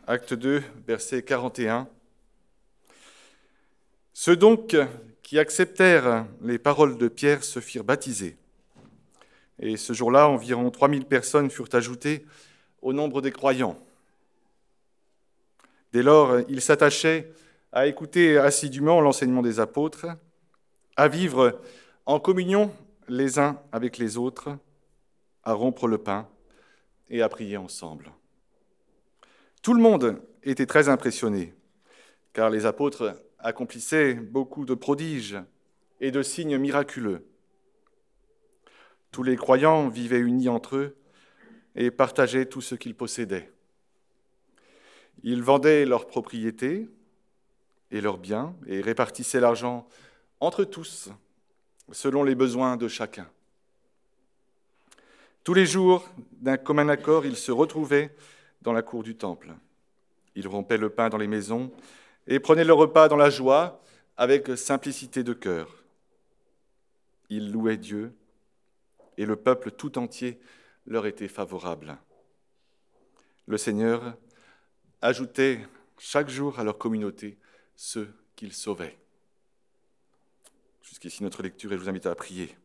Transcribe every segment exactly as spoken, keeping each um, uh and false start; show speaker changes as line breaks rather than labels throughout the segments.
acte deux, verset quarante et un. Ceux donc qui acceptèrent les paroles de Pierre se firent baptiser. Et ce jour-là, environ trois mille personnes furent ajoutées au nombre des croyants. Dès lors, ils s'attachaient à écouter assidûment l'enseignement des apôtres, à vivre en communion les uns avec les autres, à rompre le pain et à prier ensemble. Tout le monde était très impressionné, car les apôtres accomplissaient beaucoup de prodiges et de signes miraculeux. Tous les croyants vivaient unis entre eux et partageaient tout ce qu'ils possédaient. Ils vendaient leurs propriétés et leurs biens et répartissaient l'argent entre tous, selon les besoins de chacun. Tous les jours, d'un commun accord, ils se retrouvaient dans la cour du temple. Ils rompaient le pain dans les maisons et prenaient le repas dans la joie avec simplicité de cœur. Ils louaient Dieu et le peuple tout entier leur était favorable. Le Seigneur ajoutait chaque jour à leur communauté ceux qu'il sauvait. Jusqu'ici notre lecture et je vous invite à prier.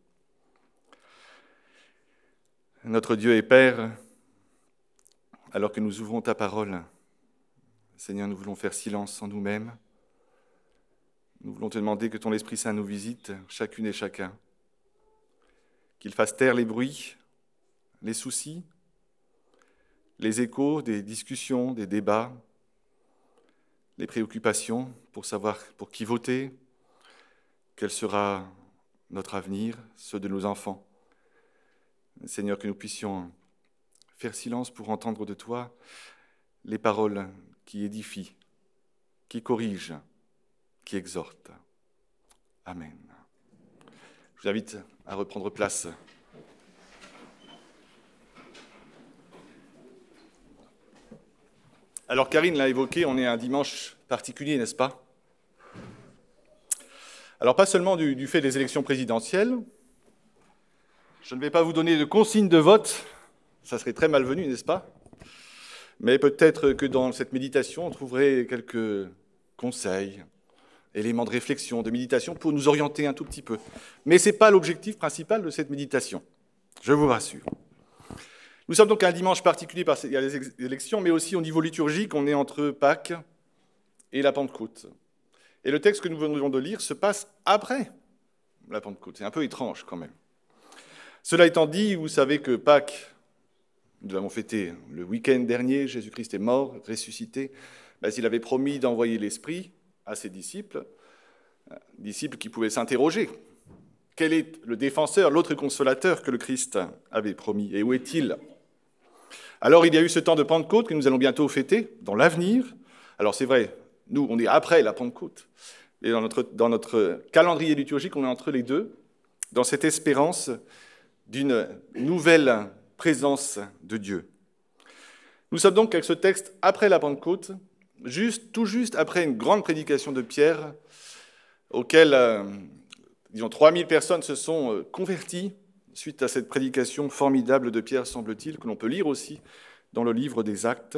Notre Dieu et Père, alors que nous ouvrons ta parole, Seigneur, nous voulons faire silence en nous-mêmes. Nous voulons te demander que ton Esprit Saint nous visite, chacune et chacun, qu'il fasse taire les bruits, les soucis, les échos des discussions, des débats, les préoccupations pour savoir pour qui voter, quel sera notre avenir, ceux de nos enfants. Seigneur, que nous puissions faire silence pour entendre de toi les paroles qui édifient, qui corrigent, qui exhortent. Amen. Je vous invite à reprendre place. Alors Karine l'a évoqué, on est un dimanche particulier, n'est-ce pas ? Alors pas seulement du, du fait des élections présidentielles, je ne vais pas vous donner de consignes de vote, ça serait très malvenu, n'est-ce pas ? Mais peut-être que dans cette méditation, on trouverait quelques conseils, éléments de réflexion, de méditation pour nous orienter un tout petit peu. Mais ce n'est pas l'objectif principal de cette méditation, je vous rassure. Nous sommes donc un dimanche particulier parce qu'il y a les élections, mais aussi au niveau liturgique, on est entre Pâques et la Pentecôte. Et le texte que nous venons de lire se passe après la Pentecôte. C'est un peu étrange quand même. Cela étant dit, vous savez que Pâques, nous l'avons fêté le week-end dernier, Jésus-Christ est mort, ressuscité. Ben, il avait promis d'envoyer l'Esprit à ses disciples, disciples qui pouvaient s'interroger. Quel est le défenseur, l'autre consolateur que le Christ avait promis, et où est-il ? Alors il y a eu ce temps de Pentecôte que nous allons bientôt fêter, dans l'avenir. Alors c'est vrai, nous on est après la Pentecôte, et dans notre, dans notre calendrier liturgique on est entre les deux, dans cette espérance d'une nouvelle présence de Dieu. Nous sommes donc avec ce texte après la Pentecôte, juste, tout juste après une grande prédication de Pierre, auquel, euh, disons, trois mille personnes se sont euh, converties suite à cette prédication formidable de Pierre, semble-t-il, que l'on peut lire aussi dans le livre des Actes.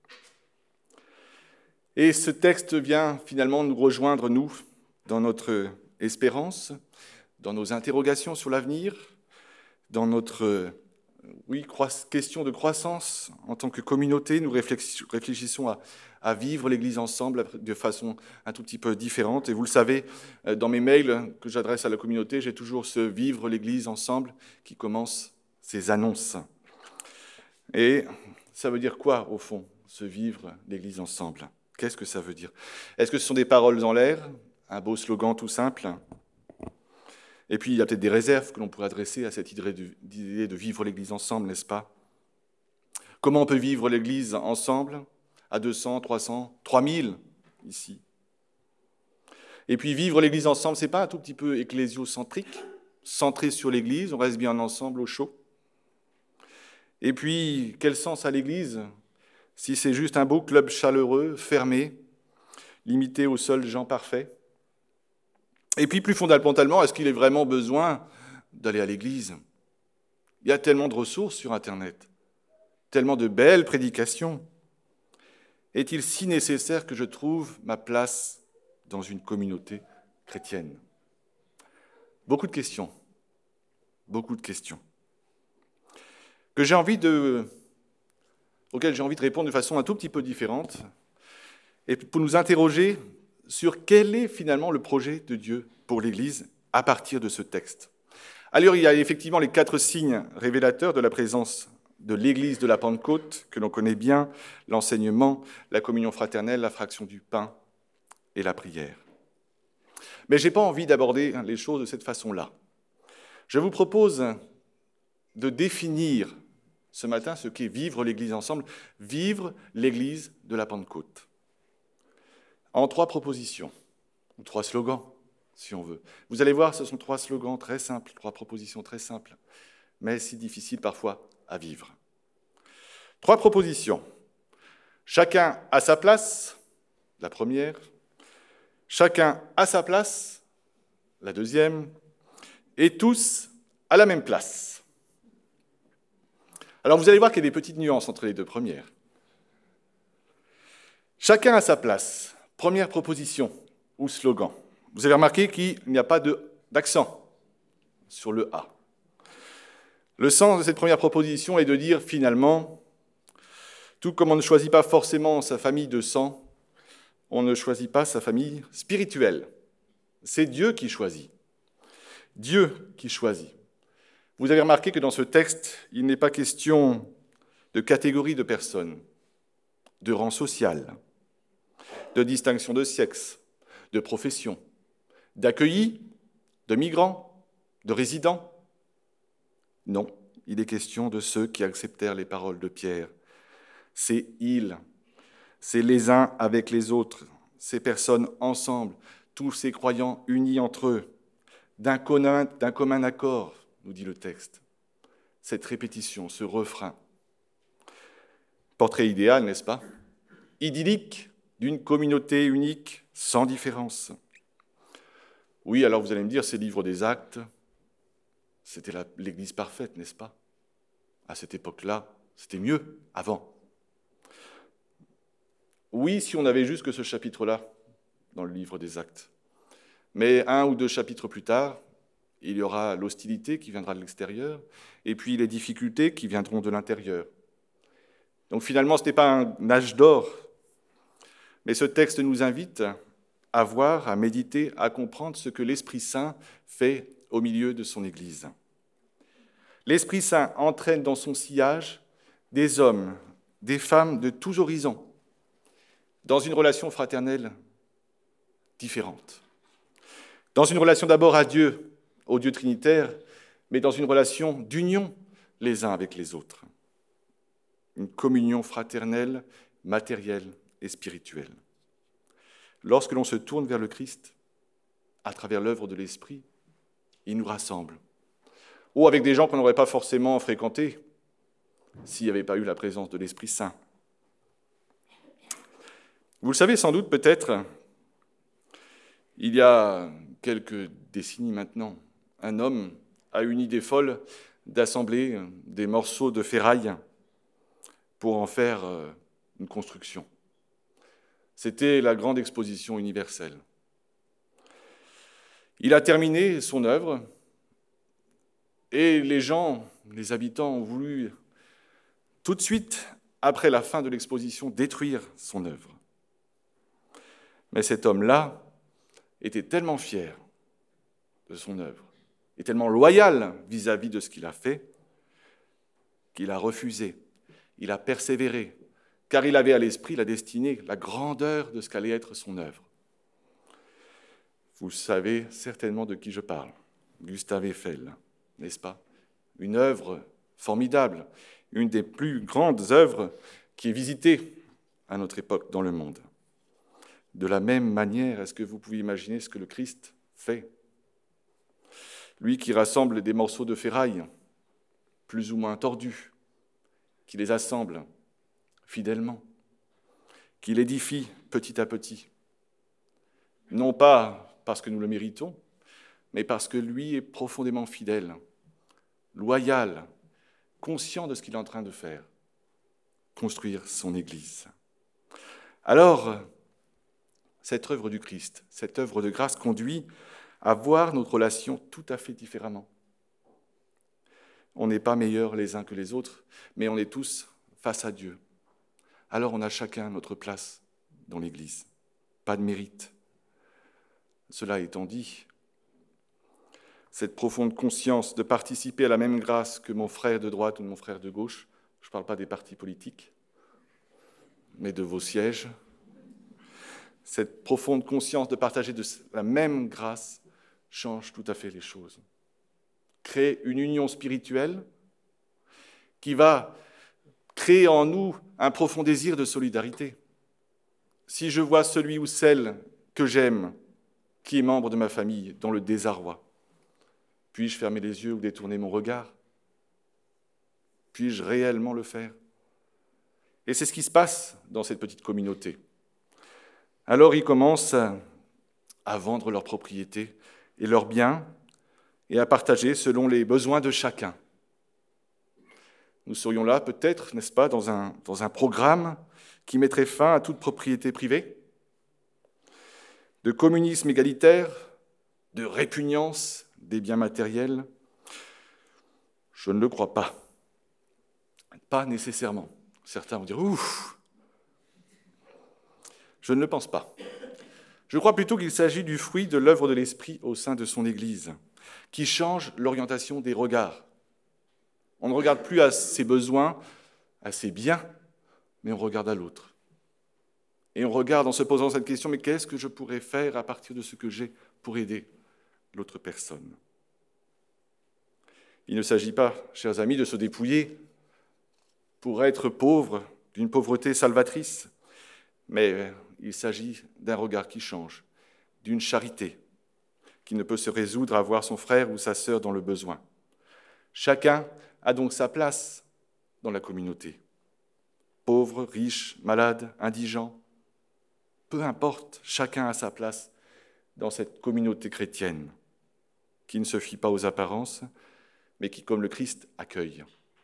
Et ce texte vient finalement nous rejoindre, nous, dans notre espérance, dans nos interrogations sur l'avenir, dans notre oui, question de croissance en tant que communauté. Nous réfléchissons à, à vivre l'Église ensemble de façon un tout petit peu différente. Et vous le savez, dans mes mails que j'adresse à la communauté, j'ai toujours ce « Vivre l'Église ensemble » qui commence ces annonces. Et ça veut dire quoi, au fond, ce « Vivre l'Église ensemble » ? Qu'est-ce que ça veut dire ? Est-ce que ce sont des paroles en l'air, un beau slogan tout simple ? Et puis, il y a peut-être des réserves que l'on pourrait adresser à cette idée de, idée de vivre l'Église ensemble, n'est-ce pas ? Comment on peut vivre l'Église ensemble à deux cents, trois cents, trois mille ici ? Et puis, vivre l'Église ensemble, ce n'est pas un tout petit peu ecclésiocentrique, centré sur l'Église, on reste bien ensemble au chaud ? Et puis, quel sens a l'Église si c'est juste un beau club chaleureux, fermé, limité aux seuls gens parfaits ? Et puis, plus fondamentalement, est-ce qu'il est vraiment besoin d'aller à l'église ? Il y a tellement de ressources sur Internet, tellement de belles prédications. est-il si nécessaire que je trouve ma place dans une communauté chrétienne? Beaucoup de questions, beaucoup de questions, que j'ai envie de, auxquelles j'ai envie de répondre de façon un tout petit peu différente, et pour nous interroger sur quel est finalement le projet de Dieu pour l'Église à partir de ce texte. Alors, il y a effectivement les quatre signes révélateurs de la présence de l'Église de la Pentecôte, que l'on connaît bien, l'enseignement, la communion fraternelle, la fraction du pain et la prière. Mais je n'ai pas envie d'aborder les choses de cette façon-là. Je vous propose de définir ce matin ce qu'est vivre l'Église ensemble, vivre l'Église de la Pentecôte, en trois propositions, ou trois slogans, si on veut. Vous allez voir, ce sont trois slogans très simples, trois propositions très simples, mais si difficiles parfois à vivre. Trois propositions. Chacun à sa place, la première. Chacun à sa place, la deuxième. Et tous à la même place. Alors vous allez voir qu'il y a des petites nuances entre les deux premières. Chacun à sa place. Première proposition ou slogan. Vous avez remarqué qu'il n'y a pas de, d'accent sur le « a ». Le sens de cette première proposition est de dire finalement, tout comme on ne choisit pas forcément sa famille de sang, on ne choisit pas sa famille spirituelle. C'est Dieu qui choisit. Dieu qui choisit. Vous avez remarqué que dans ce texte, il n'est pas question de catégorie de personnes, de rang social, de distinction de sexe, de profession, d'accueillis, de migrants, de résidents. Non, il est question de ceux qui acceptèrent les paroles de Pierre. C'est ils, c'est les uns avec les autres, ces personnes ensemble, tous ces croyants unis entre eux, d'un commun, d'un commun accord, nous dit le texte. Cette répétition, ce refrain. Portrait idéal, n'est-ce pas? Idyllique, d'une communauté unique, sans différence. Oui, alors vous allez me dire, ces livres des Actes, c'était la, l'Église parfaite, n'est-ce pas? À cette époque-là, c'était mieux, avant. Oui, si on avait juste que ce chapitre-là dans le livre des Actes. Mais un ou deux chapitres plus tard, il y aura l'hostilité qui viendra de l'extérieur, et puis les difficultés qui viendront de l'intérieur. Donc finalement, ce n'est pas un âge d'or, mais ce texte nous invite à voir, à méditer, à comprendre ce que l'Esprit Saint fait au milieu de son Église. L'Esprit Saint entraîne dans son sillage des hommes, des femmes de tous horizons, dans une relation fraternelle différente. Dans une relation d'abord à Dieu, au Dieu trinitaire, mais dans une relation d'union les uns avec les autres. Une communion fraternelle, matérielle et spirituelle. Lorsque l'on se tourne vers le Christ, à travers l'œuvre de l'Esprit, il nous rassemble. Ou avec des gens qu'on n'aurait pas forcément fréquentés s'il n'y avait pas eu la présence de l'Esprit Saint. Vous le savez sans doute peut-être, il y a quelques décennies maintenant, un homme a une idée folle d'assembler des morceaux de ferraille pour en faire une construction. C'était la grande exposition universelle. Il a terminé son œuvre et les gens, les habitants ont voulu tout de suite, après la fin de l'exposition, détruire son œuvre. Mais cet homme-là était tellement fier de son œuvre, et tellement loyal vis-à-vis de ce qu'il a fait, qu'il a refusé, il a persévéré, car il avait à l'esprit la destinée, la grandeur de ce qu'allait être son œuvre. Vous savez certainement de qui je parle, Gustave Eiffel, n'est-ce pas? Une œuvre formidable, une des plus grandes œuvres qui est visitée à notre époque dans le monde. De la même manière, est-ce que vous pouvez imaginer ce que le Christ fait? Lui qui rassemble des morceaux de ferraille, plus ou moins tordus, qui les assemble fidèlement, qui l'édifie petit à petit, non pas parce que nous le méritons, mais parce que lui est profondément fidèle, loyal, conscient de ce qu'il est en train de faire, construire son Église. Alors, cette œuvre du Christ, cette œuvre de grâce conduit à voir notre relation tout à fait différemment. On n'est pas meilleurs les uns que les autres, mais on est tous face à Dieu. Alors on a chacun notre place dans l'Église. Pas de mérite. Cela étant dit, cette profonde conscience de participer à la même grâce que mon frère de droite ou mon frère de gauche, je ne parle pas des partis politiques, mais de vos sièges, cette profonde conscience de partager de la même grâce change tout à fait les choses. Crée une union spirituelle qui va créer en nous un profond désir de solidarité. Si je vois celui ou celle que j'aime, qui est membre de ma famille, dans le désarroi, puis-je fermer les yeux ou détourner mon regard? Puis-je réellement le faire? Et c'est ce qui se passe dans cette petite communauté. Alors ils commencent à vendre leurs propriétés et leurs biens et à partager selon les besoins de chacun. Nous serions là peut-être, n'est-ce pas, dans un, dans un programme qui mettrait fin à toute propriété privée, de communisme égalitaire, de répugnance des biens matériels. Je ne le crois pas. Pas nécessairement. Certains vont dire « ouf ». Je ne le pense pas. Je crois plutôt qu'il s'agit du fruit de l'œuvre de l'Esprit au sein de son Église, qui change l'orientation des regards. On ne regarde plus à ses besoins, à ses biens, mais on regarde à l'autre. Et on regarde en se posant cette question, mais qu'est-ce que je pourrais faire à partir de ce que j'ai pour aider l'autre personne? Il ne s'agit pas, chers amis, de se dépouiller pour être pauvre, d'une pauvreté salvatrice, mais il s'agit d'un regard qui change, d'une charité qui ne peut se résoudre à voir son frère ou sa sœur dans le besoin. Chacun a donc sa place dans la communauté. Pauvre, riche, malade, indigent, peu importe, chacun a sa place dans cette communauté chrétienne qui ne se fie pas aux apparences, mais qui, comme le Christ, accueille.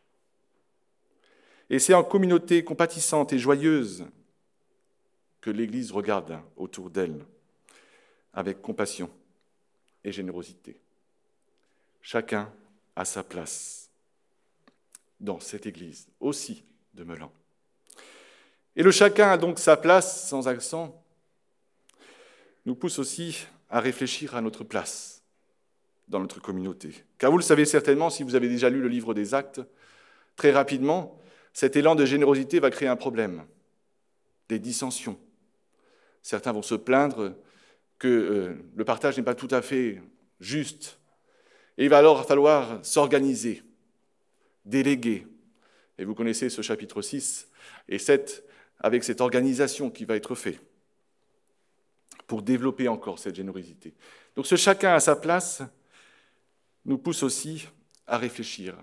Et c'est en communauté compatissante et joyeuse que l'Église regarde autour d'elle avec compassion et générosité. Chacun a sa place dans cette Église, aussi de Meulan. Et le chacun a donc sa place, sans accent, nous pousse aussi à réfléchir à notre place dans notre communauté. Car vous le savez certainement, si vous avez déjà lu le livre des Actes, très rapidement, cet élan de générosité va créer un problème, des dissensions. Certains vont se plaindre que euh, le partage n'est pas tout à fait juste. Et il va alors falloir s'organiser, déléguer. Et vous connaissez ce chapitre six et sept avec cette organisation qui va être faite pour développer encore cette générosité. Donc ce chacun à sa place nous pousse aussi à réfléchir,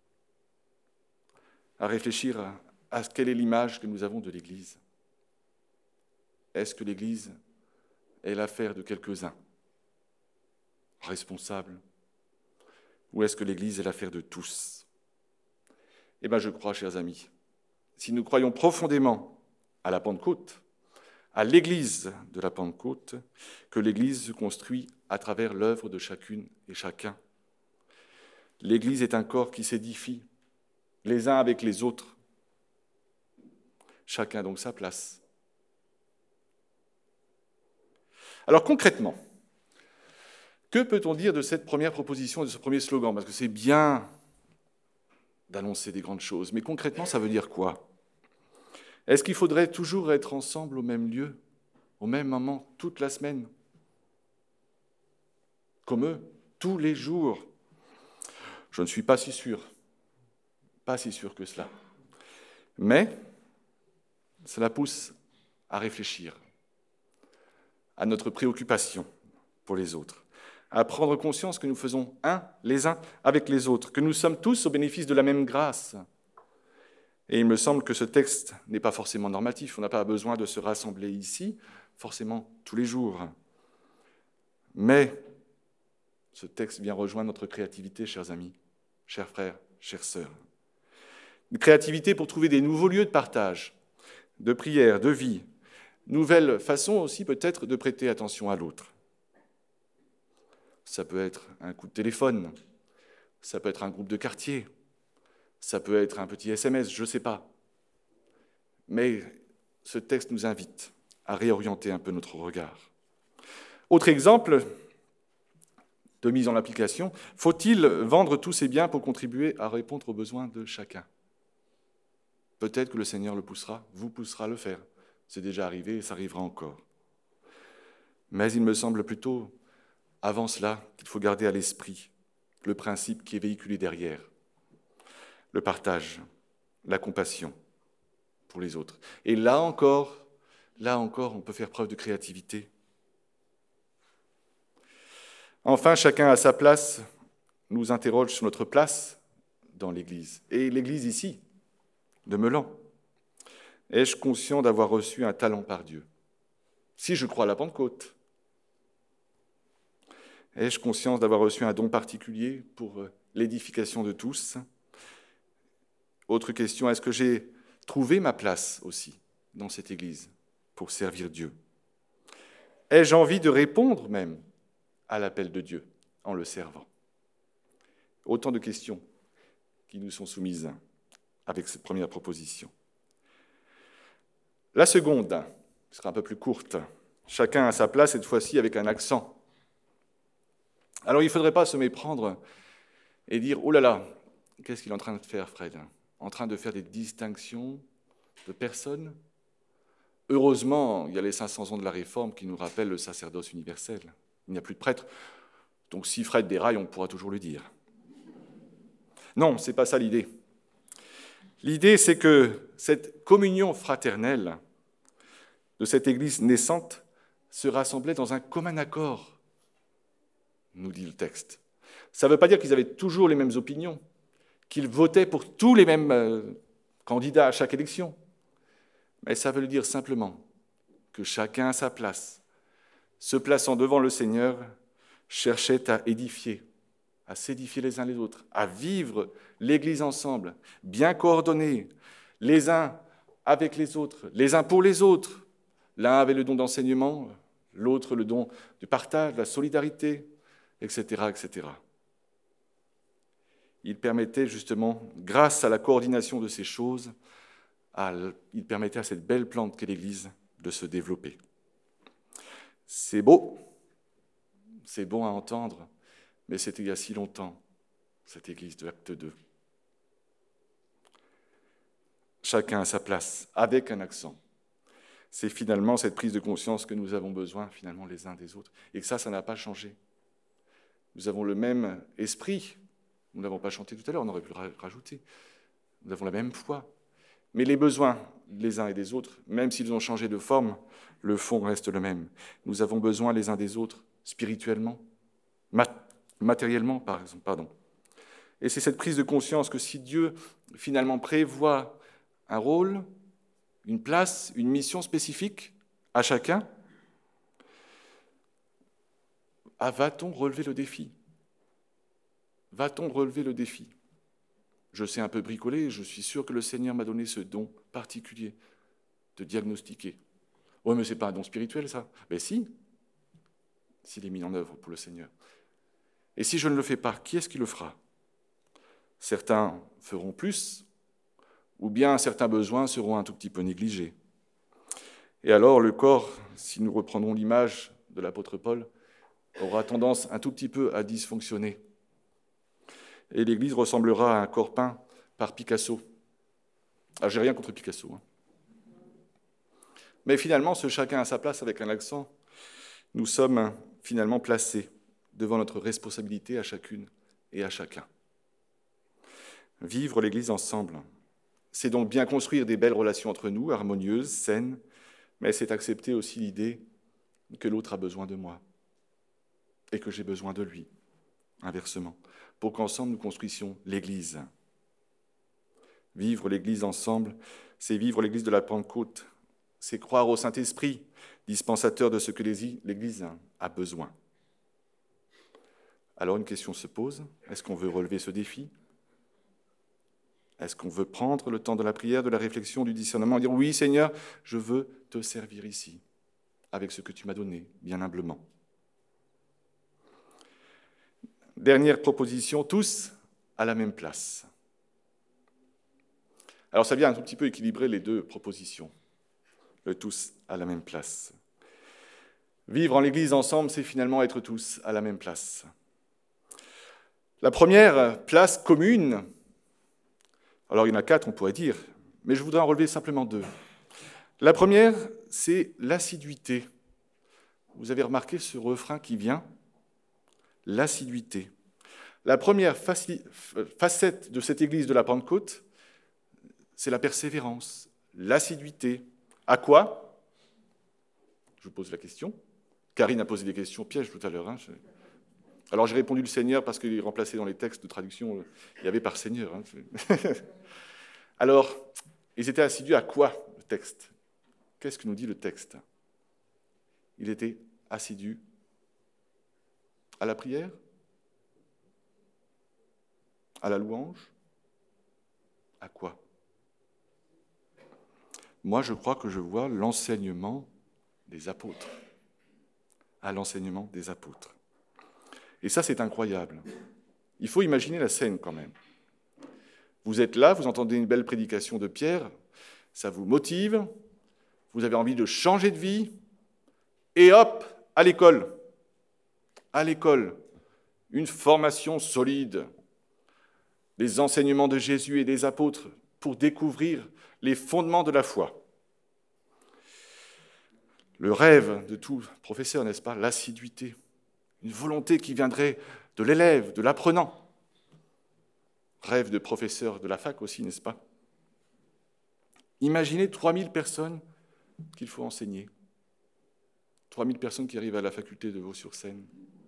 à réfléchir à, à quelle est l'image que nous avons de l'Église. Est-ce que l'Église est l'affaire de quelques-uns, responsables, ou est-ce que l'Église est l'affaire de tous? Eh bien, je crois, chers amis, si nous croyons profondément à la Pentecôte, à l'Église de la Pentecôte, que l'Église se construit à travers l'œuvre de chacune et chacun. L'Église est un corps qui s'édifie les uns avec les autres. Chacun a donc sa place. Alors concrètement, que peut-on dire de cette première proposition, de ce premier slogan? Parce que c'est bien d'annoncer des grandes choses, mais concrètement, ça veut dire quoi? Est-ce qu'il faudrait toujours être ensemble au même lieu, au même moment, toute la semaine? Comme eux, tous les jours? Je ne suis pas si sûr, pas si sûr que cela. Mais cela pousse à réfléchir à notre préoccupation pour les autres, à prendre conscience que nous faisons un les uns avec les autres, que nous sommes tous au bénéfice de la même grâce. Et il me semble que ce texte n'est pas forcément normatif, on n'a pas besoin de se rassembler ici, forcément tous les jours. Mais ce texte vient rejoindre notre créativité, chers amis, chers frères, chères sœurs. Une créativité pour trouver des nouveaux lieux de partage, de prière, de vie, Nouvelle façon aussi peut-être de prêter attention à l'autre. Ça peut être un coup de téléphone, ça peut être un groupe de quartier, ça peut être un petit S M S, je ne sais pas. Mais ce texte nous invite à réorienter un peu notre regard. Autre exemple de mise en application, faut-il vendre tous ses biens pour contribuer à répondre aux besoins de chacun ? Peut-être que le Seigneur le poussera, vous poussera à le faire. C'est déjà arrivé et ça arrivera encore. Mais il me semble plutôt, avant cela, qu'il faut garder à l'esprit le principe qui est véhiculé derrière. Le partage, la compassion pour les autres. Et là encore, là encore, on peut faire preuve de créativité. Enfin, chacun à sa place nous interroge sur notre place dans l'Église. Et l'Église ici, de Meulan. Ai-je conscient d'avoir reçu un talent par Dieu ? Si je crois à la Pentecôte. Ai-je conscience d'avoir reçu un don particulier pour l'édification de tous ? Autre question, est-ce que j'ai trouvé ma place aussi dans cette Église pour servir Dieu ? Ai-je envie de répondre même à l'appel de Dieu en le servant ? Autant de questions qui nous sont soumises avec cette première proposition. La seconde sera un peu plus courte. Chacun à sa place, cette fois-ci avec un accent. Alors il ne faudrait pas se méprendre et dire « Oh là là, qu'est-ce qu'il est en train de faire, Fred ? En train de faire des distinctions de personnes ?» Heureusement, il y a les cinq cents ans de la Réforme qui nous rappellent le sacerdoce universel. Il n'y a plus de prêtre. Donc si Fred déraille, on pourra toujours le dire. Non, ce n'est pas ça l'idée. L'idée, c'est que cette communion fraternelle de cette Église naissante se rassemblait dans un commun accord, nous dit le texte. Ça ne veut pas dire qu'ils avaient toujours les mêmes opinions, qu'ils votaient pour tous les mêmes euh, candidats à chaque élection, mais ça veut dire simplement que chacun à sa place, se plaçant devant le Seigneur, cherchait à édifier, à s'édifier les uns les autres, à vivre l'Église ensemble, bien coordonnés, les uns avec les autres, les uns pour les autres. L'un avait le don d'enseignement, l'autre le don du partage, de la solidarité, et cetera, et cetera. Il permettait justement, grâce à la coordination de ces choses, à, il permettait à cette belle plante qu'est l'Église de se développer. C'est beau, c'est bon à entendre, mais c'était il y a si longtemps, cette Église de l'acte deux. Chacun à sa place, avec un accent. C'est finalement cette prise de conscience que nous avons besoin, finalement, les uns des autres. Et que ça, ça n'a pas changé. Nous avons le même esprit. Nous ne l'avons pas chanté tout à l'heure, on aurait pu le rajouter. Nous avons la même foi. Mais les besoins les uns et des autres, même s'ils ont changé de forme, le fond reste le même. Nous avons besoin les uns des autres, spirituellement, mat- matériellement, par exemple, pardon. Et c'est cette prise de conscience que si Dieu, finalement, prévoit un rôle, une place, une mission spécifique à chacun, ah, va-t-on relever le défi ? Va-t-on relever le défi ? Je sais un peu bricoler, je suis sûr que le Seigneur m'a donné ce don particulier de diagnostiquer. Oui, mais ce n'est pas un don spirituel, ça. Mais si, s'il est mis en œuvre pour le Seigneur. Et si je ne le fais pas, qui est-ce qui le fera ? Certains feront plus, ou bien certains besoins seront un tout petit peu négligés. Et alors le corps, si nous reprenons l'image de l'apôtre Paul, aura tendance un tout petit peu à dysfonctionner. Et l'Église ressemblera à un corps peint par Picasso. Ah, j'ai rien contre Picasso. Hein. Mais finalement, ce chacun à sa place avec un accent, nous sommes finalement placés devant notre responsabilité à chacune et à chacun. Vivre l'Église ensemble, c'est donc bien construire des belles relations entre nous, harmonieuses, saines, mais c'est accepter aussi l'idée que l'autre a besoin de moi et que j'ai besoin de lui, inversement, pour qu'ensemble nous construisions l'Église. Vivre l'Église ensemble, c'est vivre l'Église de la Pentecôte, c'est croire au Saint-Esprit, dispensateur de ce que l'Église a besoin. Alors une question se pose, est-ce qu'on veut relever ce défi ? Est-ce qu'on veut prendre le temps de la prière, de la réflexion, du discernement, et dire « Oui, Seigneur, je veux te servir ici, avec ce que tu m'as donné, bien humblement ». Dernière proposition, tous à la même place. Alors ça vient un tout petit peu équilibrer les deux propositions, le tous à la même place. Vivre en l'Église ensemble, c'est finalement être tous à la même place. La première place commune, alors il y en a quatre, on pourrait dire, mais je voudrais en relever simplement deux. La première, c'est l'assiduité. Vous avez remarqué ce refrain qui vient ? L'assiduité. La première facette de cette Église de la Pentecôte, c'est la persévérance, l'assiduité. À quoi ? Je vous pose la question. Karine a posé des questions pièges tout à l'heure. Hein. Alors j'ai répondu le Seigneur parce qu'il est remplacé dans les textes de traduction, il y avait par Seigneur. Hein. Alors, ils étaient assidus à quoi, le texte ? Qu'est-ce que nous dit le texte ? Il était assidu à la prière ? À la louange ? À quoi ? Moi, je crois que je vois l'enseignement des apôtres. À l'enseignement des apôtres. Et ça, c'est incroyable. Il faut imaginer la scène quand même. Vous êtes là, vous entendez une belle prédication de Pierre, ça vous motive, vous avez envie de changer de vie, et hop, à l'école. À l'école, une formation solide, les enseignements de Jésus et des apôtres pour découvrir les fondements de la foi. Le rêve de tout professeur, n'est-ce pas ? L'assiduité, une volonté qui viendrait de l'élève, de l'apprenant. Rêve de professeur de la fac aussi, n'est-ce pas ? Imaginez trois mille personnes qu'il faut enseigner. trois mille personnes qui arrivent à la faculté de Vaux-sur-Seine.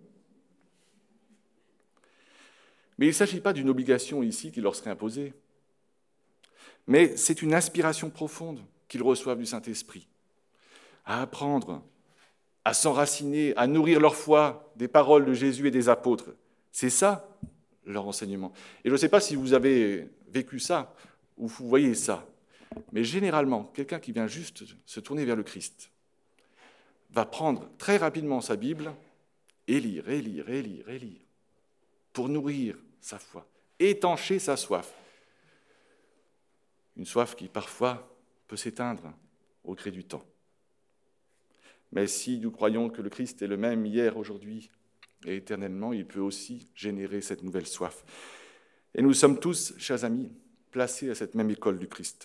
Mais il ne s'agit pas d'une obligation ici qui leur serait imposée, mais c'est une inspiration profonde qu'ils reçoivent du Saint-Esprit, à apprendre, à s'enraciner, à nourrir leur foi des paroles de Jésus et des apôtres. C'est ça, leur enseignement. Et je ne sais pas si vous avez vécu ça, ou vous voyez ça, mais généralement, quelqu'un qui vient juste se tourner vers le Christ va prendre très rapidement sa Bible et lire, et lire, et lire, et lire, pour nourrir sa foi, étancher sa soif. Une soif qui parfois peut s'éteindre au gré du temps. Mais si nous croyons que le Christ est le même hier, aujourd'hui et éternellement, il peut aussi générer cette nouvelle soif. Et nous sommes tous, chers amis, placés à cette même école du Christ.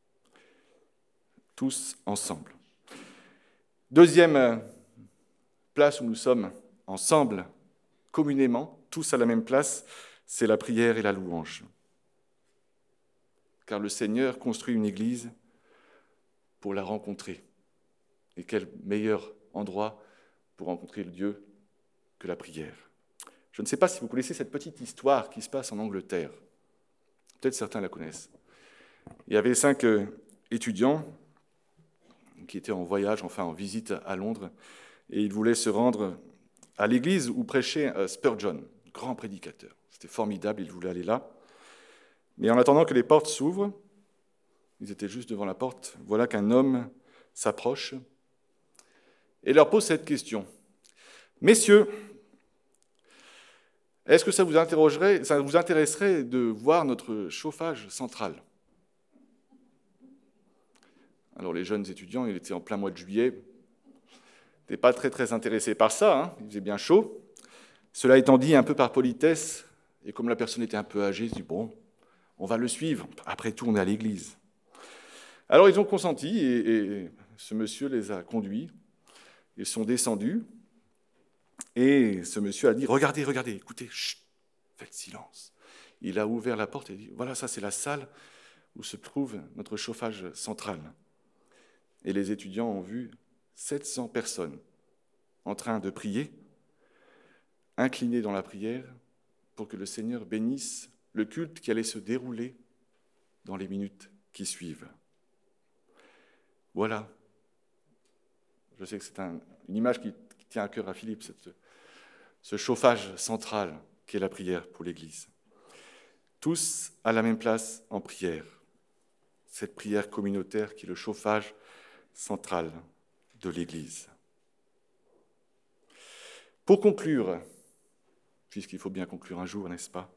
Tous ensemble. Deuxième place où nous sommes ensemble, communément, tous à la même place, c'est la prière et la louange. Car le Seigneur construit une église pour la rencontrer. Et quel meilleur endroit pour rencontrer le Dieu que la prière. Je ne sais pas si vous connaissez cette petite histoire qui se passe en Angleterre. Peut-être certains la connaissent. Il y avait cinq étudiants qui étaient en voyage, enfin en visite à Londres, et ils voulaient se rendre à l'église où prêchait Spurgeon, grand prédicateur. C'était formidable, ils voulaient aller là. Mais en attendant que les portes s'ouvrent, ils étaient juste devant la porte, voilà qu'un homme s'approche et leur pose cette question. « Messieurs, est-ce que ça vous interrogerait, ça vous intéresserait de voir notre chauffage central ?» Alors les jeunes étudiants, il était en plein mois de juillet, n'étaient pas très très intéressés par ça, hein, il faisait bien chaud. Cela étant dit, un peu par politesse, et comme la personne était un peu âgée, ils se disent « bon, on va le suivre, après tout on est à l'église ». Alors ils ont consenti, et, et ce monsieur les a conduits, ils sont descendus, et ce monsieur a dit « regardez, regardez, écoutez, chut, faites silence ». Il a ouvert la porte et dit « voilà, ça c'est la salle où se trouve notre chauffage central ». Et les étudiants ont vu sept cents personnes en train de prier, inclinées dans la prière, pour que le Seigneur bénisse le culte qui allait se dérouler dans les minutes qui suivent. Voilà. Je sais que c'est un, une image qui, qui tient à cœur à Philippe, cette, ce chauffage central qui est la prière pour l'Église. tous à la même place en prière. Cette prière communautaire qui est le chauffage central de l'Église. Pour conclure, puisqu'il faut bien conclure un jour, n'est-ce pas?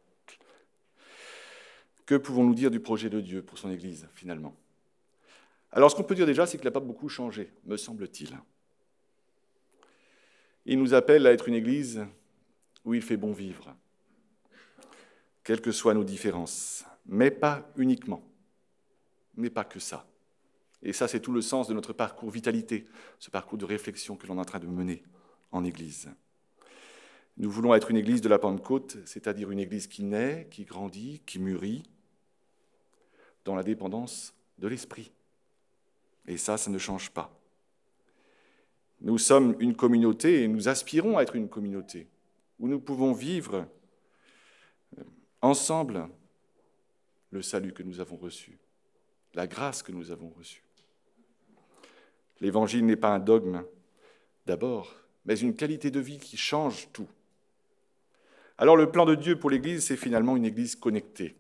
Que pouvons-nous dire du projet de Dieu pour son Église, finalement? Alors, ce qu'on peut dire déjà, c'est qu'il n'a pas beaucoup changé, me semble-t-il. Il nous appelle à être une Église où il fait bon vivre, quelles que soient nos différences, mais pas uniquement, mais pas que ça. Et ça, c'est tout le sens de notre parcours Vitalité, ce parcours de réflexion que l'on est en train de mener en Église. Nous voulons être une Église de la Pentecôte, c'est-à-dire une Église qui naît, qui grandit, qui mûrit, dans la dépendance de l'Esprit. Et ça, ça ne change pas. Nous sommes une communauté et nous aspirons à être une communauté où nous pouvons vivre ensemble le salut que nous avons reçu, la grâce que nous avons reçue. L'Évangile n'est pas un dogme, d'abord, mais une qualité de vie qui change tout. Alors le plan de Dieu pour l'Église, c'est finalement une Église connectée.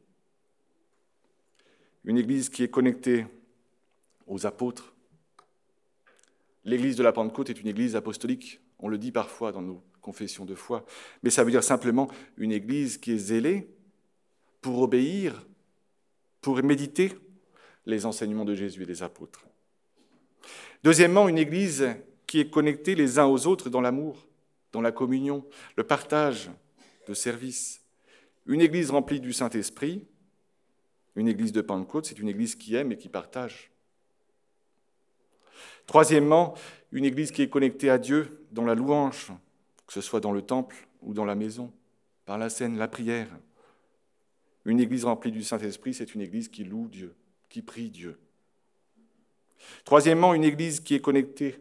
Une Église qui est connectée aux apôtres. L'Église de la Pentecôte est une Église apostolique, on le dit parfois dans nos confessions de foi, mais ça veut dire simplement une Église qui est zélée pour obéir, pour méditer les enseignements de Jésus et des apôtres. Deuxièmement, une Église qui est connectée les uns aux autres dans l'amour, dans la communion, le partage de services. Une Église remplie du Saint-Esprit, une Église de Pentecôte, c'est une Église qui aime et qui partage. Troisièmement, une Église qui est connectée à Dieu dans la louange, que ce soit dans le temple ou dans la maison, par la scène, la prière. Une Église remplie du Saint-Esprit, c'est une Église qui loue Dieu, qui prie Dieu. Troisièmement, une Église qui est connectée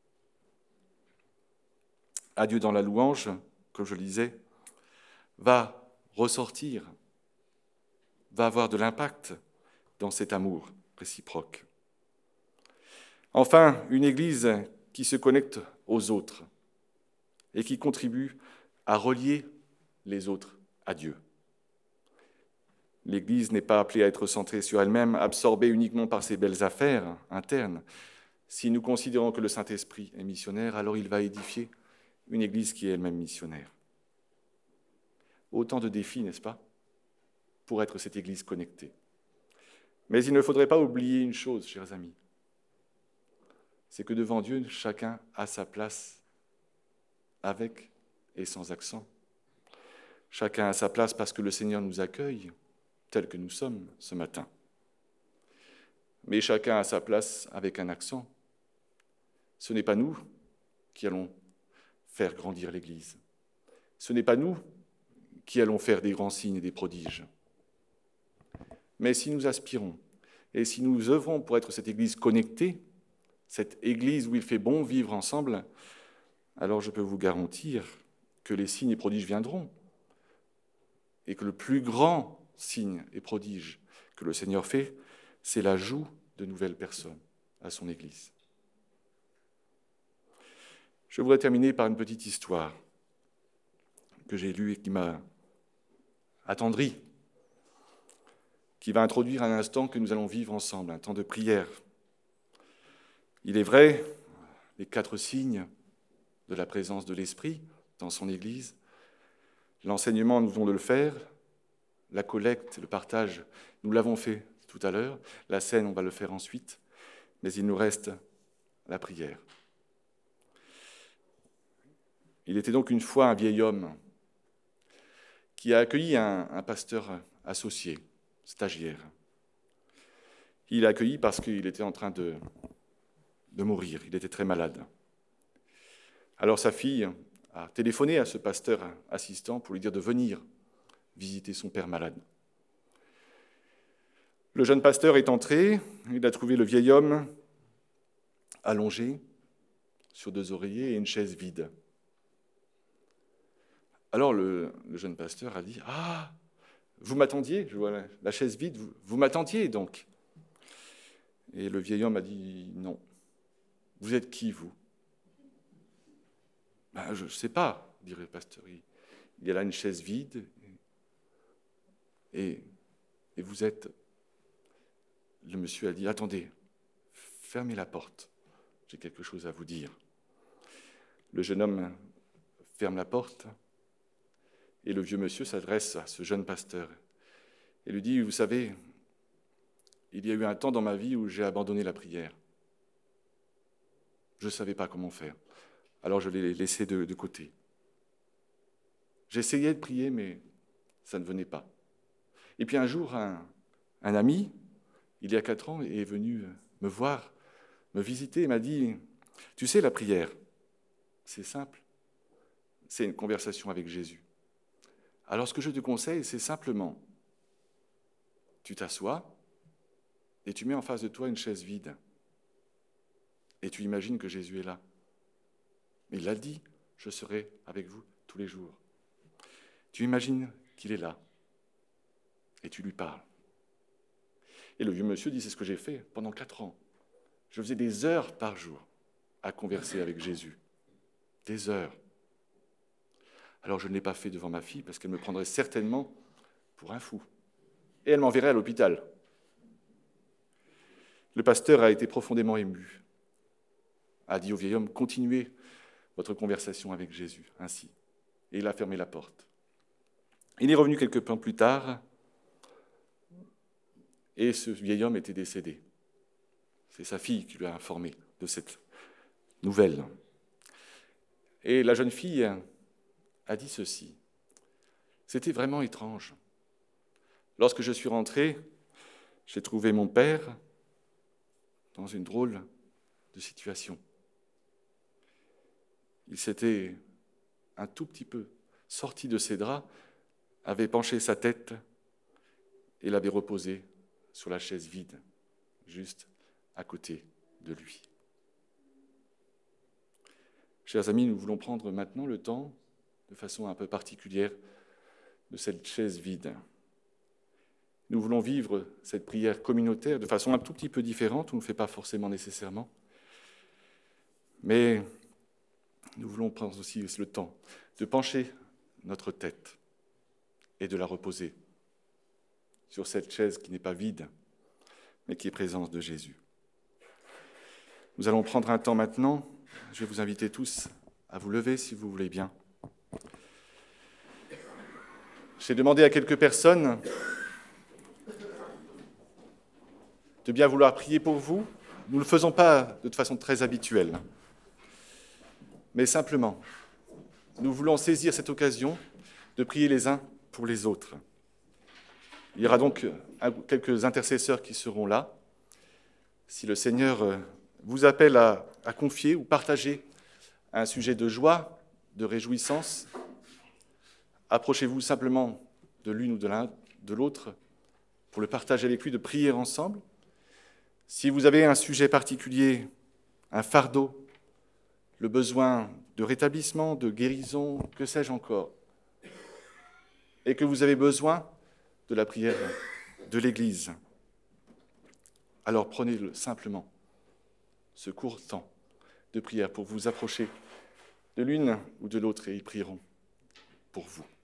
à Dieu dans la louange, comme je le disais, va ressortir, va avoir de l'impact dans cet amour réciproque. Enfin, une Église qui se connecte aux autres et qui contribue à relier les autres à Dieu. L'Église n'est pas appelée à être centrée sur elle-même, absorbée uniquement par ses belles affaires internes. Si nous considérons que le Saint-Esprit est missionnaire, alors il va édifier une Église qui est elle-même missionnaire. Autant de défis, n'est-ce pas, pour être cette Église connectée. Mais il ne faudrait pas oublier une chose, chers amis, c'est que devant Dieu, chacun a sa place, avec et sans accent. Chacun a sa place parce que le Seigneur nous accueille, tels que nous sommes ce matin. Mais chacun a sa place avec un accent. Ce n'est pas nous qui allons faire grandir l'Église. Ce n'est pas nous qui allons faire des grands signes et des prodiges. Mais si nous aspirons et si nous œuvrons pour être cette Église connectée, cette Église où il fait bon vivre ensemble, alors je peux vous garantir que les signes et prodiges viendront et que le plus grand signe et prodige que le Seigneur fait, c'est l'ajout de nouvelles personnes à son Église. Je voudrais terminer par une petite histoire que j'ai lue et qui m'a attendri, qui va introduire un instant que nous allons vivre ensemble, un temps de prière. Il est vrai, les quatre signes de la présence de l'Esprit dans son Église, l'enseignement, nous venons de le faire, la collecte, le partage, nous l'avons fait tout à l'heure, la scène, on va le faire ensuite, mais il nous reste la prière. Il était donc une fois un vieil homme qui a accueilli un, un pasteur associé, stagiaire. Il l'a accueilli parce qu'il était en train de, de mourir, il était très malade. Alors sa fille a téléphoné à ce pasteur assistant pour lui dire de venir visiter son père malade. Le jeune pasteur est entré, il a trouvé le vieil homme allongé sur deux oreillers et une chaise vide. Alors le, le jeune pasteur a dit « Ah, vous m'attendiez, je vois la, la chaise vide, vous, vous m'attendiez donc ?» Et le vieil homme a dit « Non, vous êtes qui vous ?» Ben, je ne sais pas, dirait le pasteur. Il y a là une chaise vide et et vous êtes... Le monsieur a dit, attendez, fermez la porte, j'ai quelque chose à vous dire. Le jeune homme ferme la porte, et le vieux monsieur s'adresse à ce jeune pasteur et lui dit, vous savez, il y a eu un temps dans ma vie où j'ai abandonné la prière. Je ne savais pas comment faire, alors je l'ai laissé de, de côté. J'essayais de prier, mais ça ne venait pas. Et puis un jour, un, un ami, il y a quatre ans, est venu me voir, me visiter et m'a dit, tu sais, la prière, c'est simple, c'est une conversation avec Jésus. Alors ce que je te conseille, c'est simplement, tu t'assois et tu mets en face de toi une chaise vide et tu imagines que Jésus est là. Mais il l'a dit, je serai avec vous tous les jours. Tu imagines qu'il est là et tu lui parles. Et le vieux monsieur dit, c'est ce que j'ai fait pendant quatre ans. Je faisais des heures par jour à converser avec Jésus. Des heures. Alors je ne l'ai pas fait devant ma fille parce qu'elle me prendrait certainement pour un fou. Et elle m'enverrait à l'hôpital. Le pasteur a été profondément ému. A dit au vieil homme, continuez votre conversation avec Jésus, ainsi. Et il a fermé la porte. Il est revenu quelques temps plus tard, et ce vieil homme était décédé. C'est sa fille qui lui a informé de cette nouvelle. Et la jeune fille a dit ceci. C'était vraiment étrange. Lorsque je suis rentré, j'ai trouvé mon père dans une drôle de situation. Il s'était un tout petit peu sorti de ses draps, avait penché sa tête et l'avait reposée sur la chaise vide, juste à côté de lui. Chers amis, nous voulons prendre maintenant le temps, de façon un peu particulière, de cette chaise vide. Nous voulons vivre cette prière communautaire de façon un tout petit peu différente, on ne le fait pas forcément nécessairement, mais nous voulons prendre aussi le temps de pencher notre tête et de la reposer sur cette chaise qui n'est pas vide, mais qui est présence de Jésus. Nous allons prendre un temps maintenant. Je vais vous inviter tous à vous lever si vous voulez bien. J'ai demandé à quelques personnes de bien vouloir prier pour vous. Nous ne le faisons pas de façon très habituelle, mais simplement, nous voulons saisir cette occasion de prier les uns pour les autres. Il y aura donc quelques intercesseurs qui seront là. Si le Seigneur vous appelle à, à confier ou partager un sujet de joie, de réjouissance, approchez-vous simplement de l'une ou de l'un, de l'autre pour le partager avec lui, de prier ensemble. Si vous avez un sujet particulier, un fardeau, le besoin de rétablissement, de guérison, que sais-je encore, et que vous avez besoin de la prière de l'Église, alors prenez simplement ce court temps de prière pour vous approcher de l'une ou de l'autre et ils prieront pour vous.